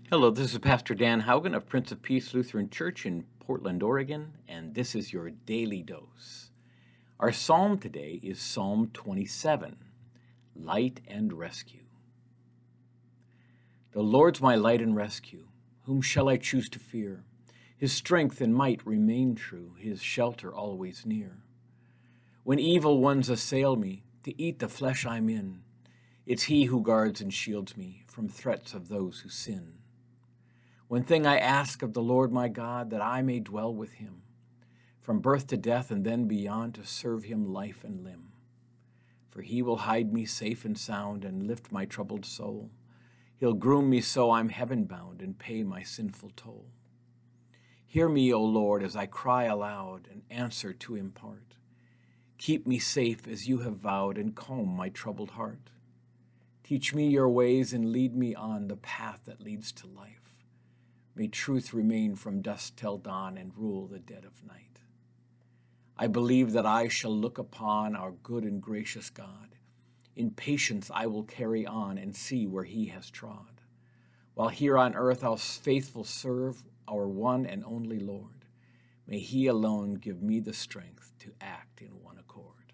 Hello, this is Pastor Dan Haugen of Prince of Peace Lutheran Church in Portland, Oregon, and this is your daily dose. Our psalm today is Psalm 27, Light and Rescue. The Lord's my light and rescue. Whom shall I choose to fear? His strength and might remain true, his shelter always near. When evil ones assail me, to eat the flesh I'm in, it's he who guards and shields me from threats of those who sin. One thing I ask of the Lord my God, that I may dwell with him, from birth to death and then beyond, to serve him life and limb. For he will hide me safe and sound and lift my troubled soul. He'll groom me so I'm heaven bound and pay my sinful toll. Hear me, O Lord, as I cry aloud, and answer to impart. Keep me safe as you have vowed, and calm my troubled heart. Teach me your ways and lead me on the path that leads to life. May truth remain from dusk till dawn and rule the dead of night. I believe that I shall look upon our good and gracious God. In patience I will carry on and see where he has trod. While here on earth I'll faithful serve our one and only Lord. May he alone give me the strength to act in one accord.